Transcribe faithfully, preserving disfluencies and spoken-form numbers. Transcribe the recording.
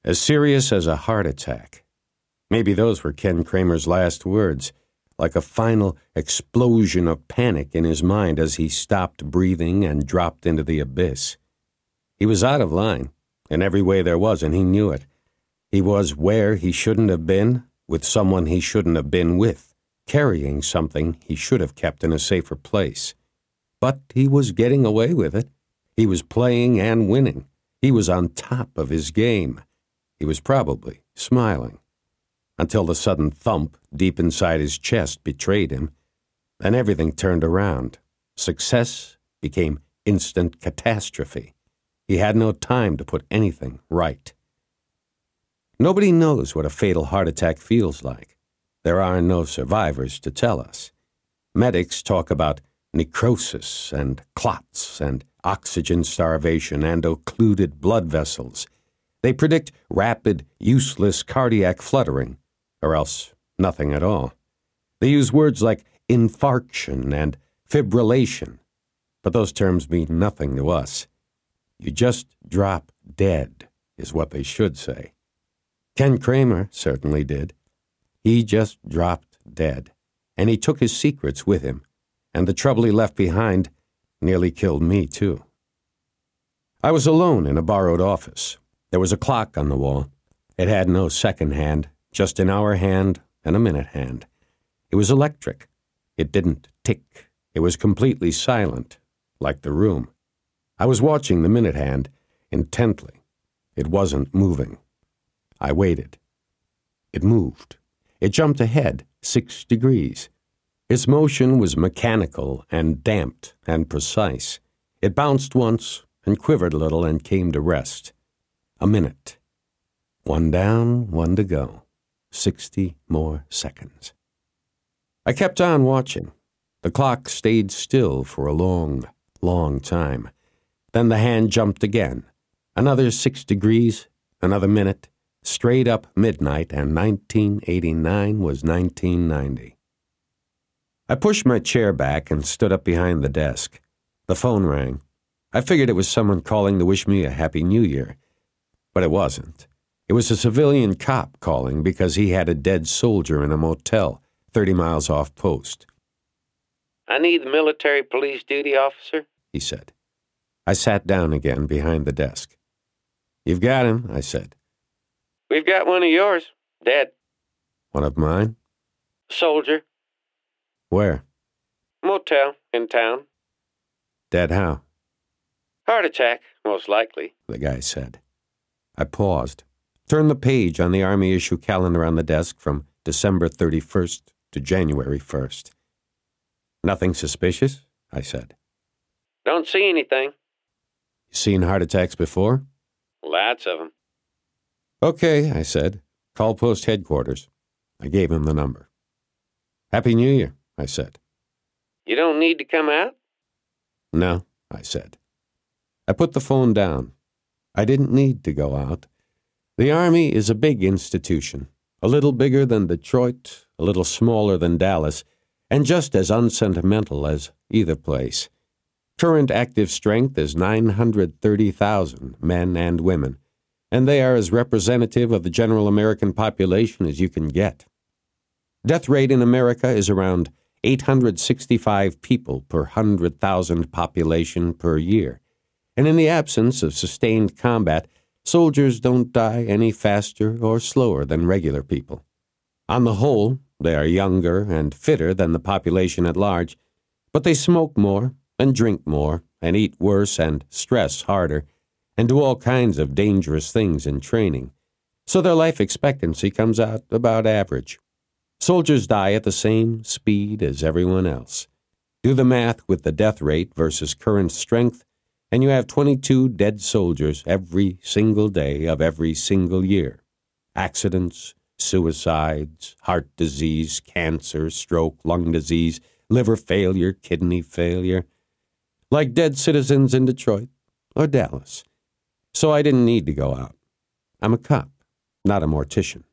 As serious as a heart attack. Maybe those were Ken Kramer's last words, like a final explosion of panic in his mind as he stopped breathing and dropped into the abyss. He was out of line, in every way there was, and he knew it. He was where he shouldn't have been, with someone he shouldn't have been with, carrying something he should have kept in a safer place. But he was getting away with it. He was playing and winning. He was on top of his game. He was probably smiling. Until the sudden thump deep inside his chest betrayed him. Then everything turned around. Success became instant catastrophe. He had no time to put anything right. Nobody knows what a fatal heart attack feels like. There are no survivors to tell us. Medics talk about necrosis and clots and oxygen starvation and occluded blood vessels. They predict rapid, useless cardiac fluttering, or else nothing at all. They use words like infarction and fibrillation, but those terms mean nothing to us. You just drop dead, is what they should say. Ken Kramer certainly did. He just dropped dead, and he took his secrets with him, and the trouble he left behind nearly killed me, too. I was alone in a borrowed office. There was a clock on the wall. It had no second hand, just an hour hand and a minute hand. It was electric. It didn't tick. It was completely silent, like the room. I was watching the minute hand intently. It wasn't moving. I waited. It moved. It jumped ahead six degrees. Its motion was mechanical and damped and precise. It bounced once and quivered a little and came to rest. A minute. One down, one to go. Sixty more seconds. I kept on watching. The clock stayed still for a long, long time. Then the hand jumped again. Another six degrees, another minute. Straight up midnight, and nineteen eighty-nine was nineteen ninety. I pushed my chair back and stood up behind the desk. The phone rang. I figured it was someone calling to wish me a Happy New Year. But it wasn't. It was a civilian cop calling because he had a dead soldier in a motel thirty miles off post. "I need the military police duty officer," he said. I sat down again behind the desk. "You've got him," I said. "We've got one of yours. Dead." "One of mine?" "Soldier." "Where?" "Motel in town." "Dead how?" "Heart attack, most likely," the guy said. I paused, turned the page on the Army issue calendar on the desk from December thirty-first to January first. "Nothing suspicious?" I said. "Don't see anything." "You seen heart attacks before?" "Lots of them." "Okay," I said. "Call post headquarters." I gave him the number. "Happy New Year," I said. "You don't need to come out?" "No," I said. I put the phone down. I didn't need to go out. The Army is a big institution, a little bigger than Detroit, a little smaller than Dallas, and just as unsentimental as either place. Current active strength is nine hundred thirty thousand men and women, and they are as representative of the general American population as you can get. Death rate in America is around eight hundred sixty-five people per one hundred thousand population per year, and in the absence of sustained combat, soldiers don't die any faster or slower than regular people. On the whole, they are younger and fitter than the population at large, but they smoke more and drink more and eat worse and stress harder and do all kinds of dangerous things in training, so their life expectancy comes out about average. Soldiers die at the same speed as everyone else. Do the math with the death rate versus current strength, and you have twenty-two dead soldiers every single day of every single year. Accidents, suicides, heart disease, cancer, stroke, lung disease, liver failure, kidney failure, like dead citizens in Detroit or Dallas. So I didn't need to go out. I'm a cop, not a mortician.